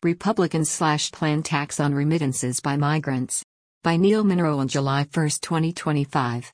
Republicans slash planned tax on remittances by migrants. By Neil Munro on July 1, 2025.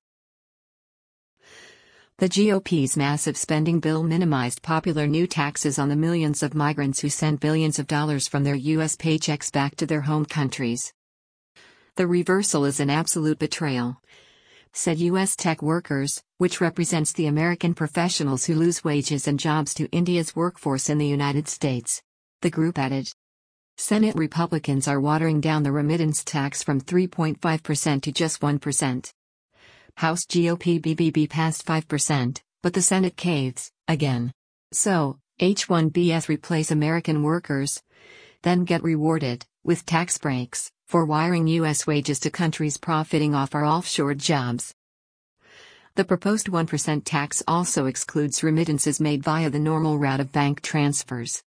The GOP's massive spending bill minimized popular new taxes on the millions of migrants who sent billions of dollars from their U.S. paychecks back to their home countries. The reversal is an absolute betrayal, said U.S. tech workers, which represents the American professionals who lose wages and jobs to India's workforce in the United States. The group added. Senate Republicans are watering down the remittance tax from 3.5% to just 1%. House GOP BBB passed 5%, but the Senate caves, again. So, H-1Bs replace American workers, then get rewarded with tax breaks for wiring U.S. wages to countries profiting off our offshore jobs. The proposed 1% tax also excludes remittances made via the normal route of bank transfers.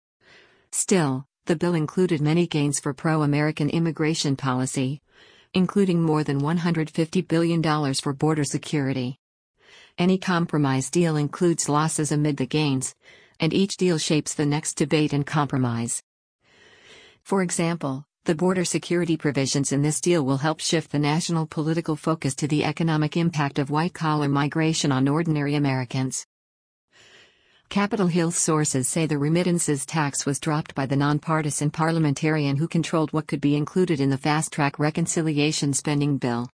Still, the bill included many gains for pro-American immigration policy, including more than $150 billion for border security. Any compromise deal includes losses amid the gains, and each deal shapes the next debate and compromise. For example, the border security provisions in this deal will help shift the national political focus to the economic impact of white-collar migration on ordinary Americans. Capitol Hill sources say the remittances tax was dropped by the nonpartisan parliamentarian who controlled what could be included in the fast-track reconciliation spending bill.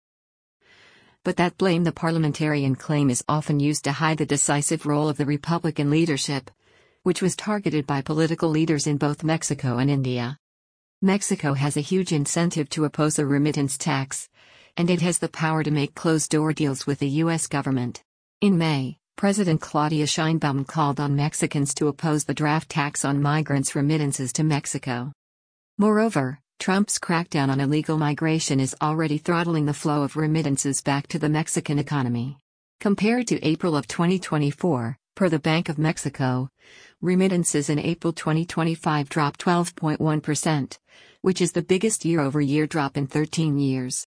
But that blame the parliamentarian claim is often used to hide the decisive role of the Republican leadership, which was targeted by political leaders in both Mexico and India. Mexico has a huge incentive to oppose a remittance tax, and it has the power to make closed-door deals with the U.S. government. In May, President Claudia Sheinbaum called on Mexicans to oppose the draft tax on migrants' remittances to Mexico. Moreover, Trump's crackdown on illegal migration is already throttling the flow of remittances back to the Mexican economy. Compared to April of 2024, per the Bank of Mexico, remittances in April 2025 dropped 12.1%, which is the biggest year-over-year drop in 13 years.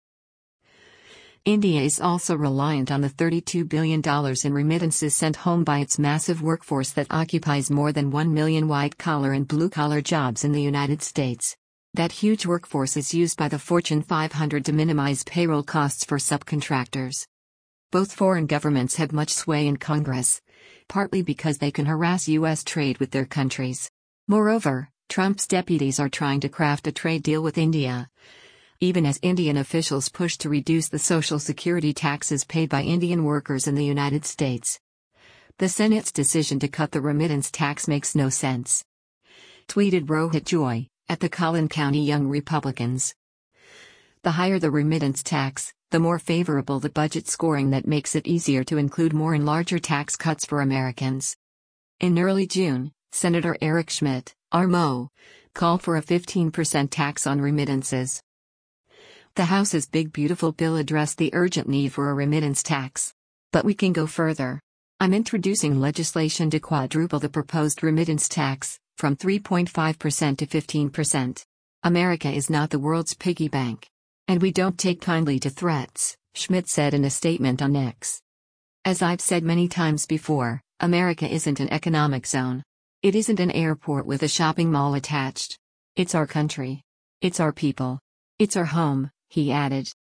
India is also reliant on the $32 billion in remittances sent home by its massive workforce that occupies more than 1 million white-collar and blue-collar jobs in the United States. That huge workforce is used by the Fortune 500 to minimize payroll costs for subcontractors. Both foreign governments have much sway in Congress, partly because they can harass U.S. trade with their countries. Moreover, Trump's deputies are trying to craft a trade deal with India, even as Indian officials push to reduce the Social Security taxes paid by Indian workers in the United States. The Senate's decision to cut the remittance tax makes no sense, tweeted Rohit Joy, at the Collin County Young Republicans. The higher the remittance tax, the more favorable the budget scoring that makes it easier to include more and larger tax cuts for Americans. In early June, Senator Eric Schmidt, RMO, called for a 15% tax on remittances. The House's Big Beautiful Bill addressed the urgent need for a remittance tax. But we can go further. I'm introducing legislation to quadruple the proposed remittance tax, from 3.5% to 15%. America is not the world's piggy bank. And we don't take kindly to threats, Schmidt said in a statement on X. As I've said many times before, America isn't an economic zone. It isn't an airport with a shopping mall attached. It's our country. It's our people. It's our home, he added.